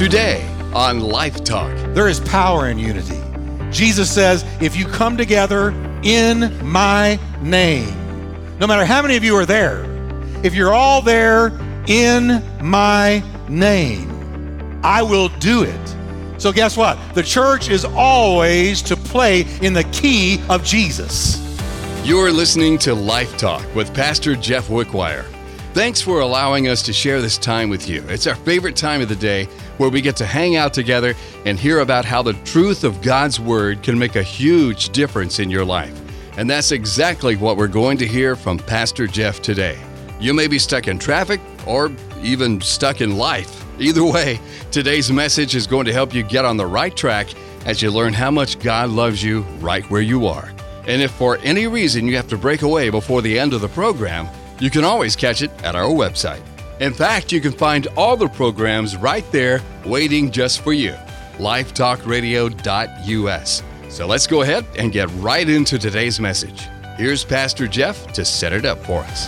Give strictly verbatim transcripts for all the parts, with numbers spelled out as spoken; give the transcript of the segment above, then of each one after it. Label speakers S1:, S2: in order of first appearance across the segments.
S1: Today on Life Talk.
S2: There is power in unity. Jesus says, if you come together in my name, no matter how many of you are there, if you're all there in my name, I will do it. So guess what? The church is always to play in the key of Jesus.
S1: You're listening to Life Talk with Pastor Jeff Wickwire. Thanks for allowing us to share this time with you. It's our favorite time of the day where we get to hang out together and hear about how the truth of God's Word can make a huge difference in your life. And that's exactly what we're going to hear from Pastor Jeff today. You may be stuck in traffic or even stuck in life. Either way, today's message is going to help you get on the right track as you learn how much God loves you right where you are. And if for any reason you have to break away before the end of the program, you can always catch it at our website. In fact, you can find all the programs right there waiting just for you, life talk radio dot u s. So let's go ahead and get right into today's message. Here's Pastor Jeff to set it up for us.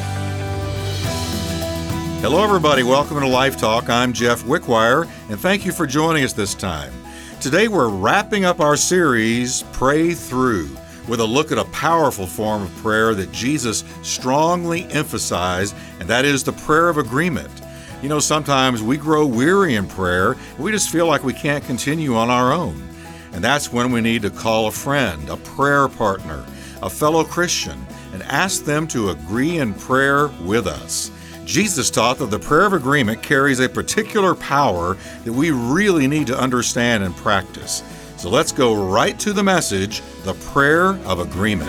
S3: Hello, everybody. Welcome to Life Talk. I'm Jeff Wickwire, and thank you for joining us this time. Today, we're wrapping up our series, Pray Through, with a look at a powerful form of prayer that Jesus strongly emphasized, and that is the prayer of agreement. You know, sometimes we grow weary in prayer, and we just feel like we can't continue on our own. And that's when we need to call a friend, a prayer partner, a fellow Christian, and ask them to agree in prayer with us. Jesus taught that the prayer of agreement carries a particular power that we really need to understand and practice. So let's go right to the message, the prayer of agreement.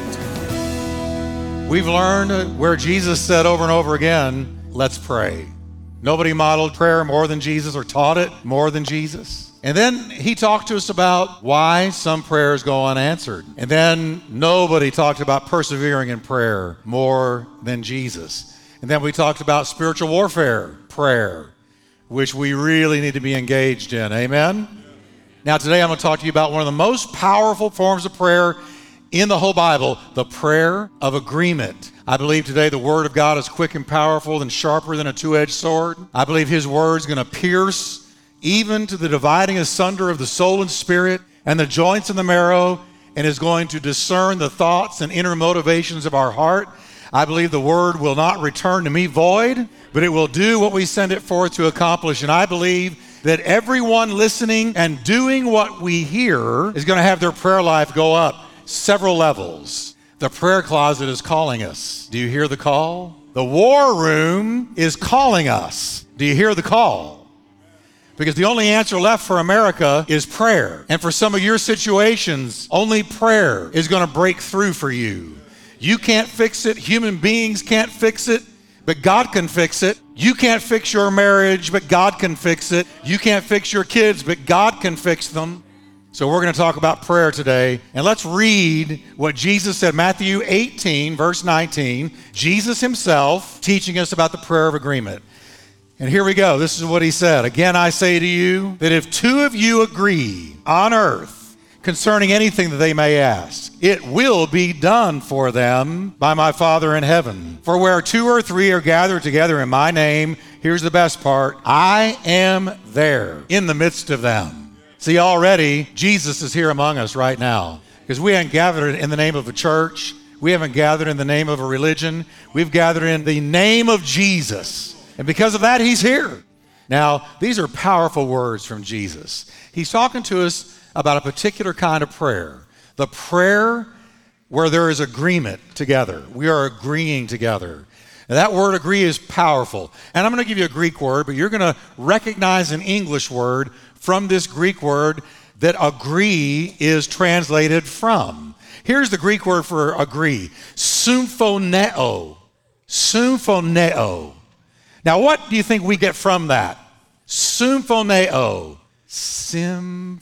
S2: We've learned where Jesus said over and over again, let's pray. Nobody modeled prayer more than Jesus or taught it more than Jesus. And then he talked to us about why some prayers go unanswered. And then nobody talked about persevering in prayer more than Jesus. And then we talked about spiritual warfare prayer, which we really need to be engaged in. Amen? Now today I'm going to talk to you about one of the most powerful forms of prayer in the whole Bible, the prayer of agreement. I believe today the Word of God is quick and powerful and sharper than a two-edged sword. I believe His Word is going to pierce even to the dividing asunder of the soul and spirit and the joints and the marrow, and is going to discern the thoughts and inner motivations of our heart. I believe the Word will not return to me void, but it will do what we send it forth to accomplish. And I believe that everyone listening and doing what we hear is going to have their prayer life go up several levels. The prayer closet is calling us. Do you hear the call? The war room is calling us. Do you hear the call? Because the only answer left for America is prayer. And for some of your situations, only prayer is going to break through for you. You can't fix it. Human beings can't fix it. But God can fix it. You can't fix your marriage, but God can fix it. You can't fix your kids, but God can fix them. So we're going to talk about prayer today. And let's read what Jesus said, Matthew eighteen, verse nineteen. Jesus himself teaching us about the prayer of agreement. And here we go. This is what he said. Again, I say to you that if two of you agree on earth concerning anything that they may ask, it will be done for them by my Father in heaven. For where two or three are gathered together in my name, here's the best part, I am there in the midst of them. See, already, Jesus is here among us right now. Because we haven't gathered in the name of a church. We haven't gathered in the name of a religion. We've gathered in the name of Jesus. And because of that, he's here. Now, these are powerful words from Jesus. He's talking to us about a particular kind of prayer. The prayer where there is agreement together. We are agreeing together. And that word agree is powerful. And I'm going to give you a Greek word, but you're going to recognize an English word from this Greek word that agree is translated from. Here's the Greek word for agree. Symphoneo. Symphoneo. Now, what do you think we get from that? Symphoneo. Symph.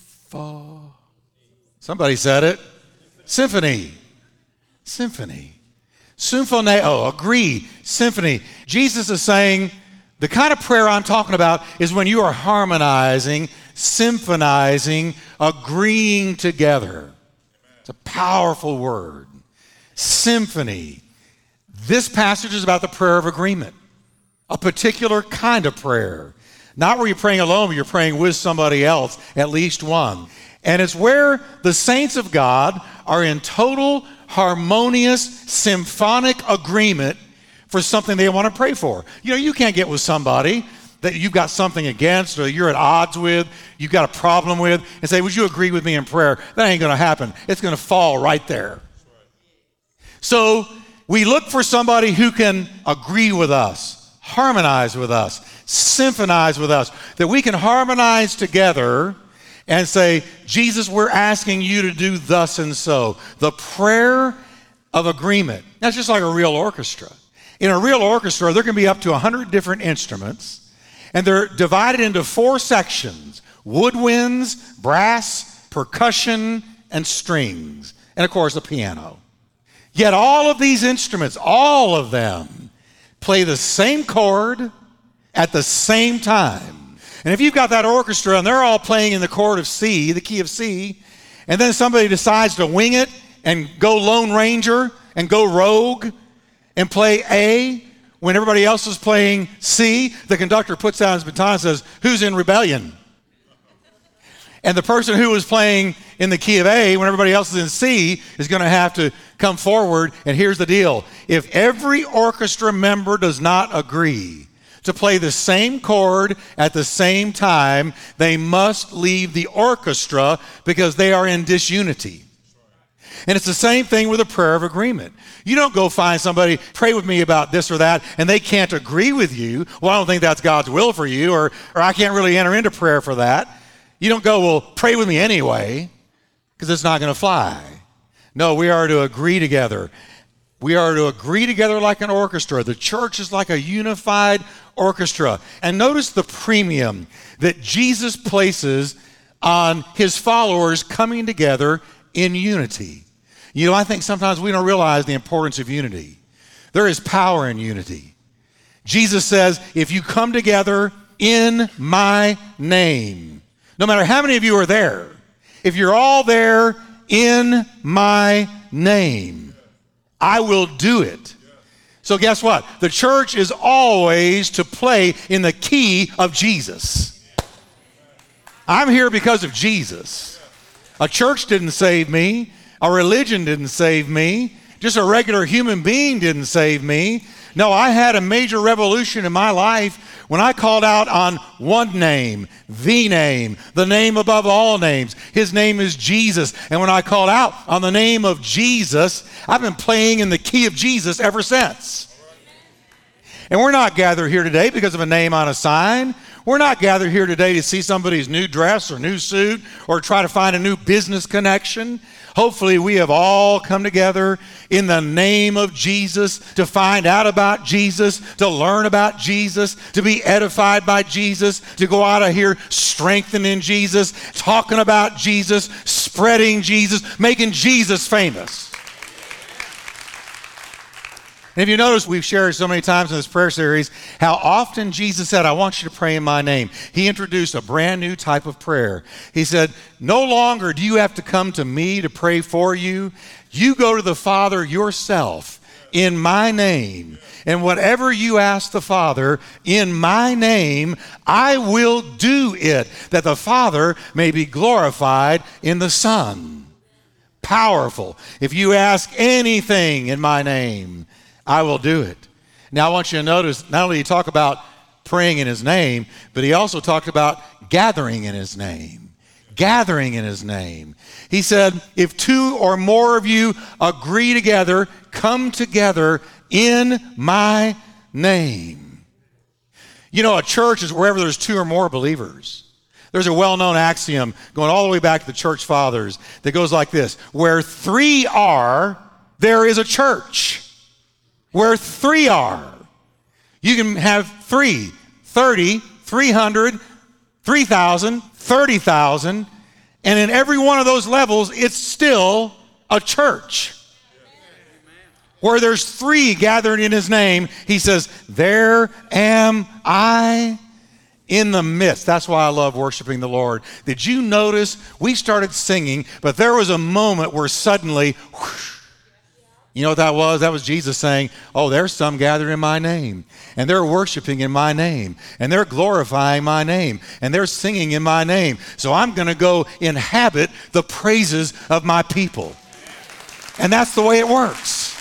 S2: Somebody said it. Symphony. Symphony. Symphoneo. Agree. Symphony. Jesus is saying the kind of prayer I'm talking about is when you are harmonizing, symphonizing, agreeing together. It's a powerful word. Symphony. This passage is about the prayer of agreement, a particular kind of prayer. Not where you're praying alone, but you're praying with somebody else, at least one. And it's where the saints of God are in total, harmonious, symphonic agreement for something they want to pray for. You know, you can't get with somebody that you've got something against or you're at odds with, you've got a problem with, and say, would you agree with me in prayer? That ain't going to happen. It's going to fall right there. So we look for somebody who can agree with us, harmonize with us, symphonize with us, that we can harmonize together and say, Jesus, we're asking you to do thus and so. The prayer of agreement. That's just like a real orchestra. In a real orchestra, there can be up to one hundred different instruments, and they're divided into four sections: woodwinds, brass, percussion, and strings, and of course, the piano. Yet all of these instruments, all of them, play the same chord at the same time. And if you've got that orchestra and they're all playing in the chord of C, the key of C, and then somebody decides to wing it and go Lone Ranger and go rogue and play A when everybody else is playing C, the conductor puts down his baton and says, who's in rebellion? And the person who was playing in the key of A when everybody else is in C is going to have to come forward. And here's the deal. If every orchestra member does not agree to play the same chord at the same time, they must leave the orchestra because they are in disunity. And it's the same thing with a prayer of agreement. You don't go find somebody, pray with me about this or that, and they can't agree with you. Well, I don't think that's God's will for you, or, or I can't really enter into prayer for that. You don't go, well, pray with me anyway, because it's not going to fly. No, we are to agree together. We are to agree together like an orchestra. The church is like a unified orchestra. And notice the premium that Jesus places on his followers coming together in unity. You know, I think sometimes we don't realize the importance of unity. There is power in unity. Jesus says, if you come together in my name, no matter how many of you are there, if you're all there in my name, I will do it. So guess what? The church is always to play in the key of Jesus. I'm here because of Jesus. A church didn't save me. A religion didn't save me. Just a regular human being didn't save me. No, I had a major revolution in my life when I called out on one name, the name, the name above all names. His name is Jesus. And when I called out on the name of Jesus, I've been playing in the key of Jesus ever since. And we're not gathered here today because of a name on a sign. We're not gathered here today to see somebody's new dress or new suit or try to find a new business connection. Hopefully we have all come together in the name of Jesus to find out about Jesus, to learn about Jesus, to be edified by Jesus, to go out of here strengthened in Jesus, talking about Jesus, spreading Jesus, making Jesus famous. And if you notice, we've shared so many times in this prayer series how often Jesus said, I want you to pray in my name. He introduced a brand new type of prayer. He said, no longer do you have to come to me to pray for you. You go to the Father yourself in my name. And whatever you ask the Father in my name, I will do it, that the Father may be glorified in the Son. Powerful. If you ask anything in my name, I will do it. Now I want you to notice, not only did he talk about praying in his name, but he also talked about gathering in his name. Gathering in his name. He said, if two or more of you agree together, come together in my name. You know, a church is wherever there's two or more believers. There's a well-known axiom going all the way back to the church fathers that goes like this: where three are, there is a church. Where three are. You can have three, thirty, three hundred, three thousand, thirty thousand, and in every one of those levels, it's still a church. Where there's three gathered in his name, he says, there am I in the midst. That's why I love worshiping the Lord. Did you notice we started singing, but there was a moment where suddenly, whoosh, You know what that was? That was Jesus saying, oh, there's some gathered in my name, and they're worshiping in my name, and they're glorifying my name, and they're singing in my name. So I'm going to go inhabit the praises of my people. And that's the way it works.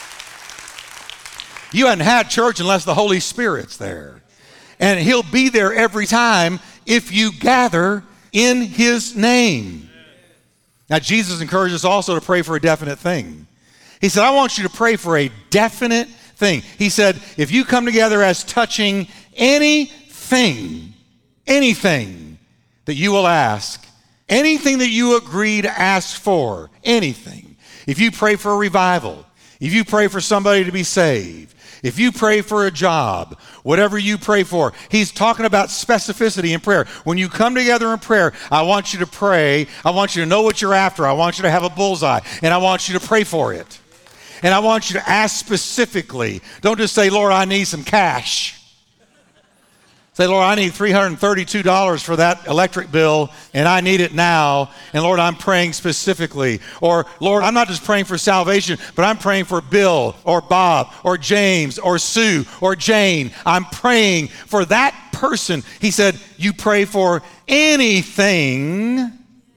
S2: You haven't had church unless the Holy Spirit's there. And he'll be there every time if you gather in his name. Now, Jesus encouraged us also to pray for a definite thing. He said, I want you to pray for a definite thing. He said, if you come together as touching anything, anything that you will ask, anything that you agree to ask for, anything. If you pray for a revival, if you pray for somebody to be saved, if you pray for a job, whatever you pray for, he's talking about specificity in prayer. When you come together in prayer, I want you to pray. I want you to know what you're after. I want you to have a bullseye, and I want you to pray for it. And I want you to ask specifically. Don't just say, Lord, I need some cash. Say, Lord, I need three hundred thirty-two dollars for that electric bill, and I need it now. And Lord, I'm praying specifically. Or, Lord, I'm not just praying for salvation, but I'm praying for Bill or Bob or James or Sue or Jane. I'm praying for that person. He said, you pray for anything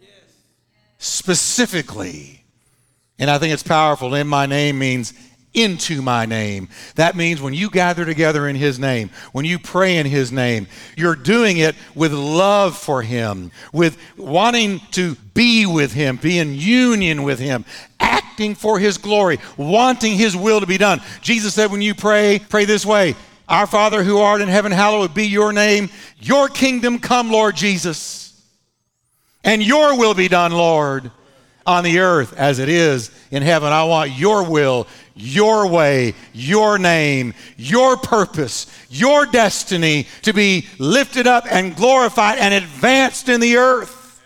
S2: specifically. And I think it's powerful. In my name means into my name. That means when you gather together in his name, when you pray in his name, you're doing it with love for him, with wanting to be with him, be in union with him, acting for his glory, wanting his will to be done. Jesus said, when you pray, pray this way. Our Father who art in heaven, hallowed be your name. Your kingdom come, Lord Jesus. And your will be done, Lord, on the earth as it is in heaven. I want your will, your way, your name, your purpose, your destiny to be lifted up and glorified and advanced in the earth.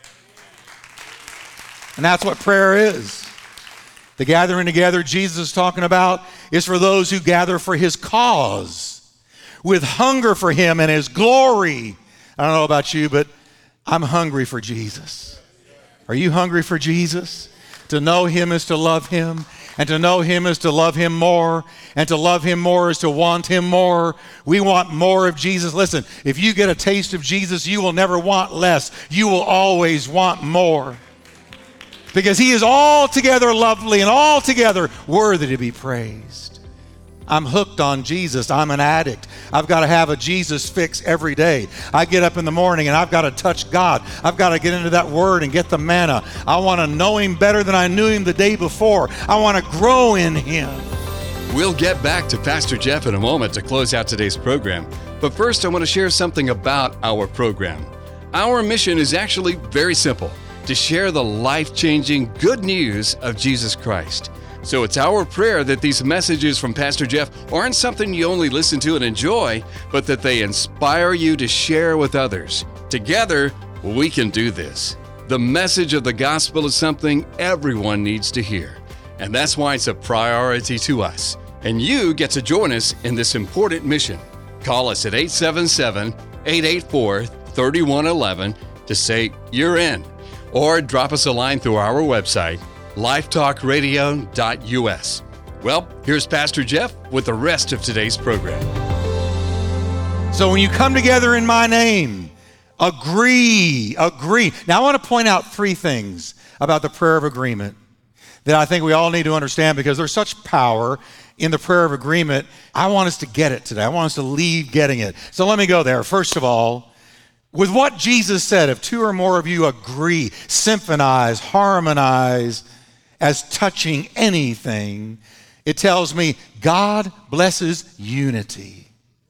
S2: And that's what prayer is. The gathering together Jesus is talking about is for those who gather for his cause, with hunger for him and his glory. I don't know about you, but I'm hungry for Jesus. Are you hungry for Jesus? To know him is to love him, and to know him is to love him more, and to love him more is to want him more. We want more of Jesus. Listen, if you get a taste of Jesus, you will never want less. You will always want more, because he is altogether lovely and altogether worthy to be praised. I'm hooked on Jesus. I'm an addict. I've got to have a Jesus fix every day. I get up in the morning and I've got to touch God. I've got to get into that word and get the manna. I want to know him better than I knew him the day before. I want to grow in him.
S1: We'll get back to Pastor Jeff in a moment to close out today's program. But first, I want to share something about our program. Our mission is actually very simple: to share the life-changing good news of Jesus Christ. So it's our prayer that these messages from Pastor Jeff aren't something you only listen to and enjoy, but that they inspire you to share with others. Together, we can do this. The message of the gospel is something everyone needs to hear, and that's why it's a priority to us. And you get to join us in this important mission. Call us at eight seven seven, eight eight four, three one one one to say you're in, or drop us a line through our website, lifetalk radio dot u s. Well, here's Pastor Jeff with the rest of today's program.
S2: So when you come together in my name, agree, agree. Now I want to point out three things about the prayer of agreement that I think we all need to understand, because there's such power in the prayer of agreement. I want us to get it today. I want us to leave getting it. So let me go there. First of all, with what Jesus said, if two or more of you agree, symphonize, harmonize, as touching anything, it tells me God blesses unity.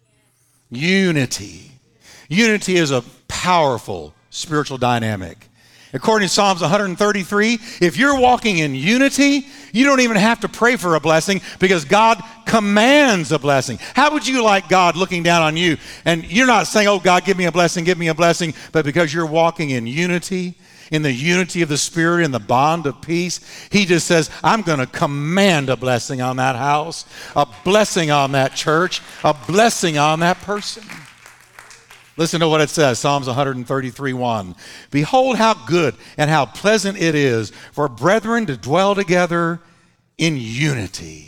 S2: Unity. Unity is a powerful spiritual dynamic. According to Psalms one thirty-three, if you're walking in unity, you don't even have to pray for a blessing, because God commands a blessing. How would you like God looking down on you and you're not saying, oh God, give me a blessing, give me a blessing, but because you're walking in unity, in the unity of the Spirit, in the bond of peace, he just says, I'm going to command a blessing on that house, a blessing on that church, a blessing on that person. Listen to what it says, Psalms one thirty-three, one. Behold how good and how pleasant it is for brethren to dwell together in unity.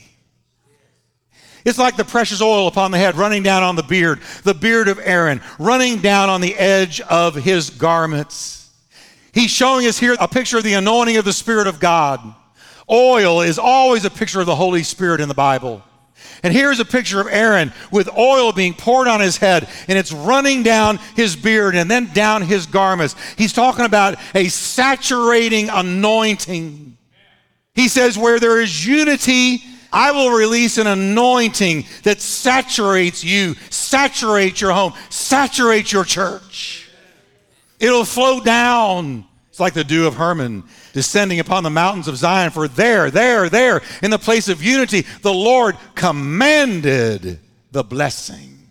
S2: It's like the precious oil upon the head running down on the beard, the beard of Aaron, running down on the edge of his garments. He's showing us here a picture of the anointing of the Spirit of God. Oil is always a picture of the Holy Spirit in the Bible. And here's a picture of Aaron with oil being poured on his head, and it's running down his beard and then down his garments. He's talking about a saturating anointing. He says, where there is unity, I will release an anointing that saturates you, saturates your home, saturates your church. It'll flow down. It's like the dew of Hermon descending upon the mountains of Zion. For there, there, there, in the place of unity, the Lord commanded the blessing.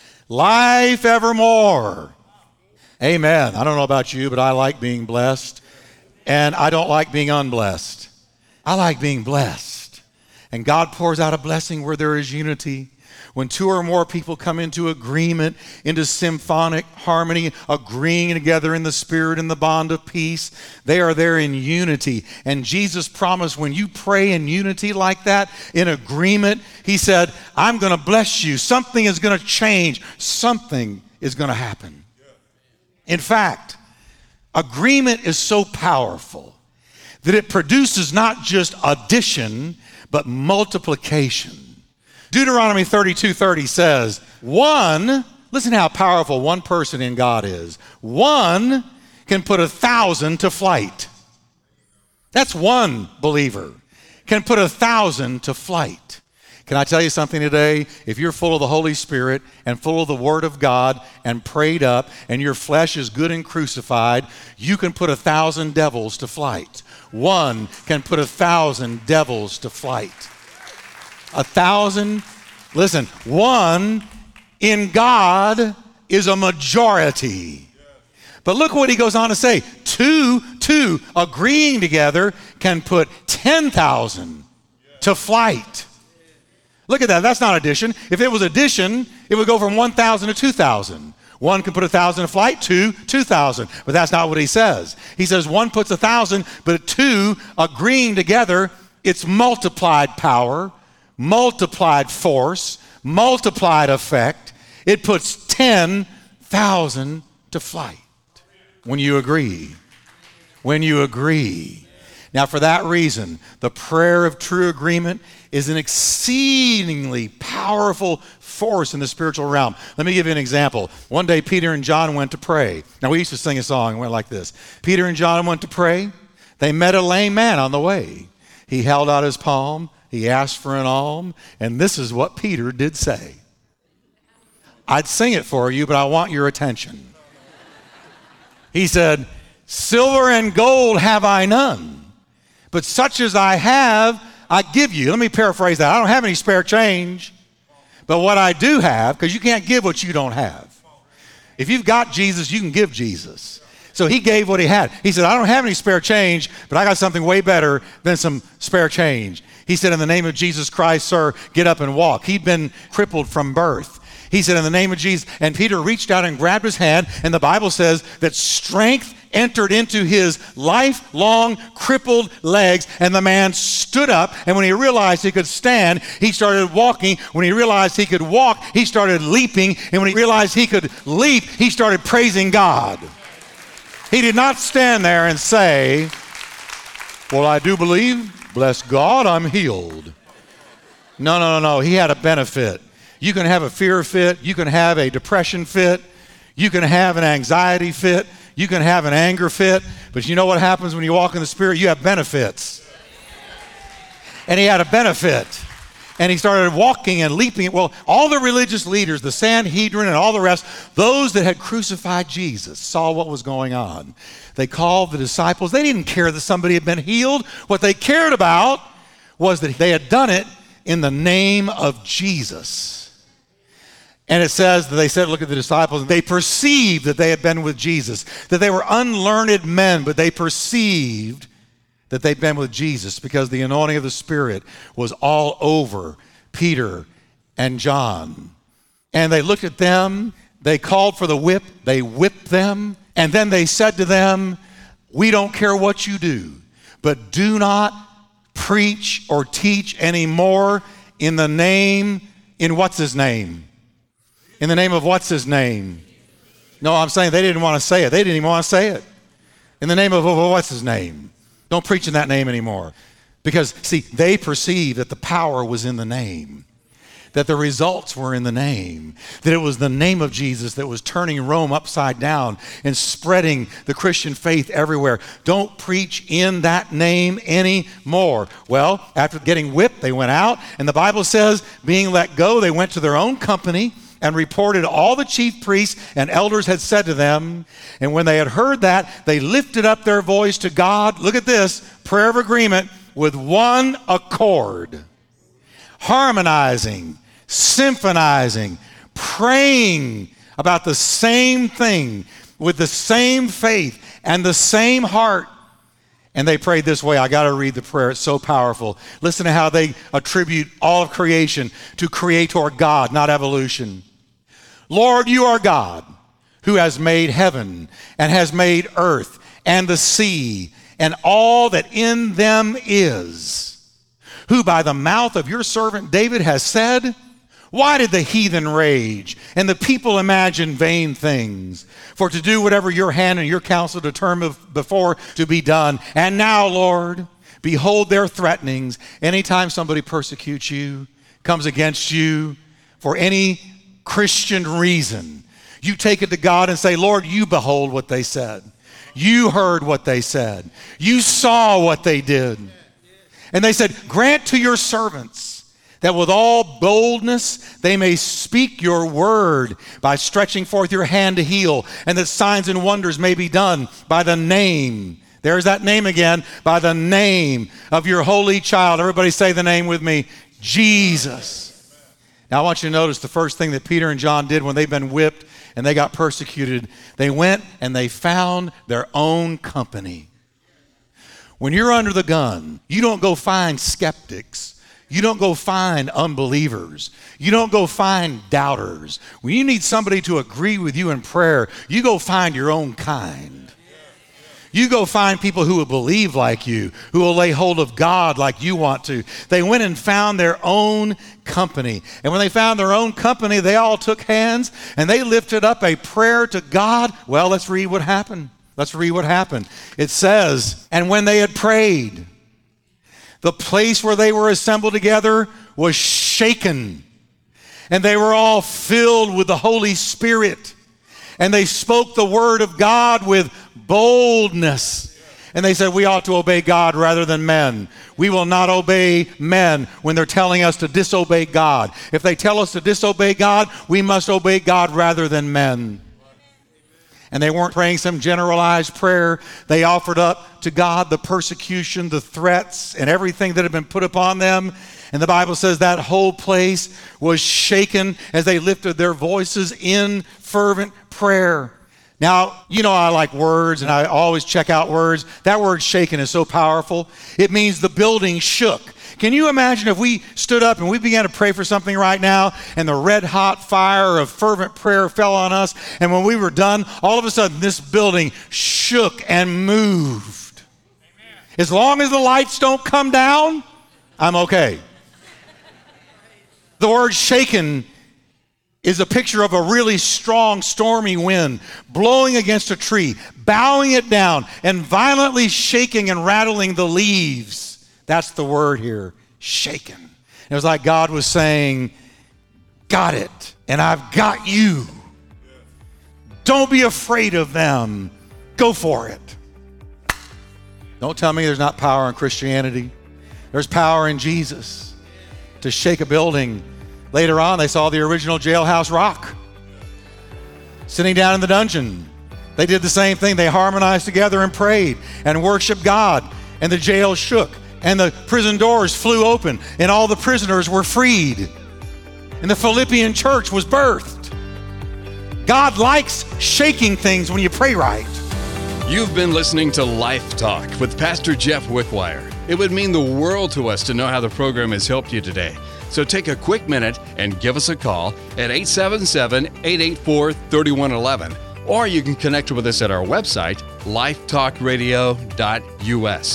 S2: Life evermore. Amen. I don't know about you, but I like being blessed. And I don't like being unblessed. I like being blessed. And God pours out a blessing where there is unity. When two or more people come into agreement, into symphonic harmony, agreeing together in the Spirit and the bond of peace, they are there in unity. And Jesus promised when you pray in unity like that, in agreement, he said, I'm going to bless you. Something is going to change. Something is going to happen. In fact, agreement is so powerful that it produces not just addition, but multiplication. Deuteronomy thirty-two thirty says, one, listen how powerful one person in God is. One can put a thousand to flight. That's one believer. Can put a thousand to flight. Can I tell you something today? If you're full of the Holy Spirit and full of the Word of God and prayed up and your flesh is good and crucified, you can put a thousand devils to flight. One can put a thousand devils to flight. A thousand, listen, one in God is a majority. But look what he goes on to say. Two, two agreeing together can put ten thousand to flight. Look at that. That's not addition. If it was addition, it would go from one thousand to two thousand. One can put a thousand to flight, two, two thousand. But that's not what he says. He says one puts a thousand, but two agreeing together, it's multiplied power, multiplied force, multiplied effect. It puts ten thousand to flight when you agree. When you agree. Now, for that reason, the prayer of true agreement is an exceedingly powerful force in the spiritual realm. Let me give you an example. One day, Peter and John went to pray. Now, we used to sing a song, it went like this. Peter and John went to pray. They met a lame man on the way. He held out his palm. He asked for an alms. And this is what Peter did say. I'd sing it for you, but I want your attention. He said, silver and gold have I none, but such as I have, I give you. Let me paraphrase that. I don't have any spare change, but what I do have, because you can't give what you don't have. If you've got Jesus, you can give Jesus. So he gave what he had. He said, I don't have any spare change, but I got something way better than some spare change. He said, in the name of Jesus Christ, sir, get up and walk. He'd been crippled from birth. He said, in the name of Jesus, and Peter reached out and grabbed his hand, and the Bible says that strength entered into his lifelong crippled legs, and the man stood up, and when he realized he could stand, he started walking. When he realized he could walk, he started leaping, and when he realized he could leap, he started praising God. He did not stand there and say, well, I do believe, bless God, I'm healed. No, no, no, no, he had a benefit. You can have a fear fit, you can have a depression fit, you can have an anxiety fit, you can have an anger fit, but you know what happens when you walk in the Spirit? You have benefits. And he had a benefit. And he started walking and leaping. Well, all the religious leaders, the Sanhedrin and all the rest, those that had crucified Jesus saw what was going on. They called the disciples. They didn't care that somebody had been healed. What they cared about was that they had done it in the name of Jesus. And it says that they said, look at the disciples, and they perceived that they had been with Jesus, that they were unlearned men, but they perceived that they'd been with Jesus because the anointing of the Spirit was all over Peter and John. And they looked at them, they called for the whip, they whipped them, and then they said to them, we don't care what you do, but do not preach or teach anymore in the name, in what's his name? In the name of what's his name? No, I'm saying they didn't want to say it. They didn't even want to say it. In the name of what's his name? Don't preach in that name anymore. Because, see, they perceived that the power was in the name, that the results were in the name, that it was the name of Jesus that was turning Rome upside down and spreading the Christian faith everywhere. Don't preach in that name anymore. Well, after getting whipped, they went out, and the Bible says, being let go, they went to their own company and reported all the chief priests and elders had said to them. And when they had heard that, they lifted up their voice to God. Look at this, prayer of agreement, with one accord, harmonizing, symphonizing, praying about the same thing with the same faith and the same heart. And they prayed this way. I got to read the prayer. It's so powerful. Listen to how they attribute all of creation to Creator God, not evolution. Lord, you are God who has made heaven and has made earth and the sea and all that in them is, who by the mouth of your servant David has said, why did the heathen rage and the people imagine vain things? For to do whatever your hand and your counsel determined before to be done. And now, Lord, behold their threatenings. Anytime somebody persecutes you, comes against you for any Christian reason, you take it to God and say, Lord, you behold what they said. You heard what they said. You saw what they did. And they said, grant to your servants that with all boldness they may speak your word by stretching forth your hand to heal, and that signs and wonders may be done by the name. There's that name again, by the name of your holy child. Everybody say the name with me, Jesus. Now I want you to notice the first thing that Peter and John did when they've been whipped and they got persecuted. They went and they found their own company. When you're under the gun, you don't go find skeptics. You don't go find unbelievers. You don't go find doubters. When you need somebody to agree with you in prayer, you go find your own kind. You go find people who will believe like you, who will lay hold of God like you want to. They went and found their own company. And when they found their own company, they all took hands and they lifted up a prayer to God. Well, let's read what happened. Let's read what happened. It says, and when they had prayed, the place where they were assembled together was shaken, and they were all filled with the Holy Spirit, and they spoke the word of God with boldness. And they said, we ought to obey God rather than men. We will not obey men when they're telling us to disobey God. If they tell us to disobey God, we must obey God rather than men. And they weren't praying some generalized prayer. They offered up to God the persecution, the threats, and everything that had been put upon them. And the Bible says that whole place was shaken as they lifted their voices in fervent prayer. Now, you know I like words, and I always check out words. That word shaken is so powerful. It means the building shook. Can you imagine if we stood up and we began to pray for something right now, and the red hot fire of fervent prayer fell on us, and when we were done, all of a sudden this building shook and moved. Amen. As long as the lights don't come down, I'm okay. The word shaken is a picture of a really strong, stormy wind blowing against a tree, bowing it down, and violently shaking and rattling the leaves. That's the word here, shaken. It was like God was saying, got it, and I've got you. Don't be afraid of them. Go for it. Don't tell me there's not power in Christianity. There's power in Jesus to shake a building. Later on, they saw the original jailhouse rock sitting down in the dungeon. They did the same thing. They harmonized together and prayed and worshiped God, and the jail shook. And the prison doors flew open, and all the prisoners were freed. And the Philippian church was birthed. God likes shaking things when you pray right.
S1: You've been listening to Life Talk with Pastor Jeff Wickwire. It would mean the world to us to know how the program has helped you today. So take a quick minute and give us a call at eight seven seven, eight eight four, three one one one. Or you can connect with us at our website, life talk radio dot u s.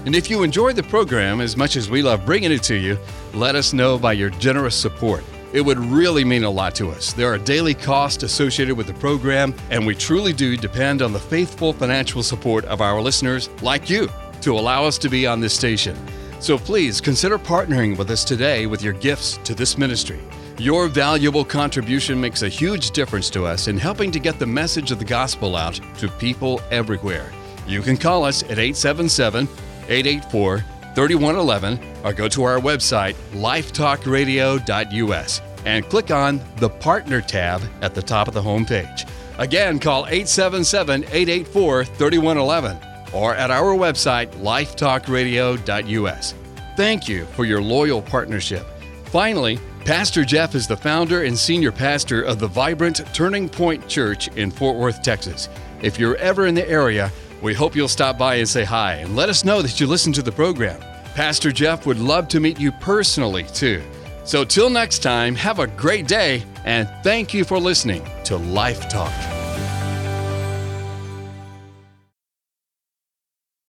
S1: And if you enjoy the program as much as we love bringing it to you, let us know by your generous support. It would really mean a lot to us. There are daily costs associated with the program, and we truly do depend on the faithful financial support of our listeners like you to allow us to be on this station. So please consider partnering with us today with your gifts to this ministry. Your valuable contribution makes a huge difference to us in helping to get the message of the gospel out to people everywhere. You can call us at eight seven seven, eight eight four, three one one one or go to our website, lifetalk radio dot u s, and click on the Partner tab at the top of the homepage. Again, call eight seven seven, eight eight four, three one one one or at our website, lifetalk radio dot u s. Thank you for your loyal partnership. Finally, Pastor Jeff is the founder and senior pastor of the vibrant Turning Point Church in Fort Worth, Texas. If you're ever in the area, we hope you'll stop by and say hi and let us know that you listen to the program. Pastor Jeff would love to meet you personally, too. So till next time, have a great day, and thank you for listening to Life Talk.